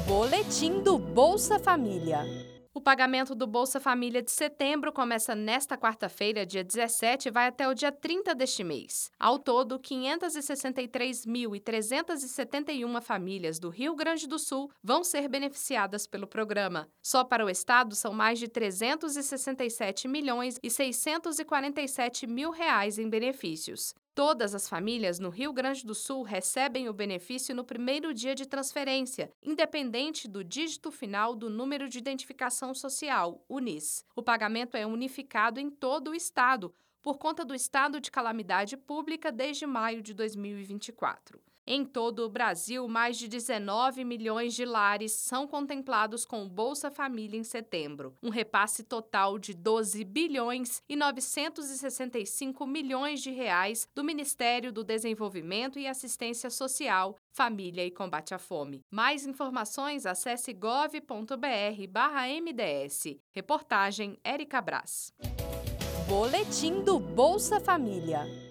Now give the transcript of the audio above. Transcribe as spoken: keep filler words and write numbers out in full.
Boletim do Bolsa Família. O pagamento do Bolsa Família de setembro começa nesta quarta-feira, dia dezessete, e vai até o dia trinta deste mês. Ao todo, quinhentas e sessenta e três mil, trezentas e setenta e uma famílias do Rio Grande do Sul vão ser beneficiadas pelo programa. Só para o estado são mais de trezentos e sessenta e sete milhões e seiscentos e quarenta e sete mil reais em benefícios. Todas as famílias no Rio Grande do Sul recebem o benefício no primeiro dia de transferência, independente do dígito final do Número de Identificação Social, o N I S. O pagamento é unificado em todo o estado, por conta do estado de calamidade pública desde maio de dois mil e vinte e quatro. Em todo o Brasil, mais de dezenove milhões de lares são contemplados com o Bolsa Família em setembro, um repasse total de doze bilhões e novecentos e sessenta e cinco milhões de reais do Ministério do Desenvolvimento e Assistência Social, Família e Combate à Fome. Mais informações, acesse gov ponto br barra M D S. Reportagem Érica Brás. Boletim do Bolsa Família.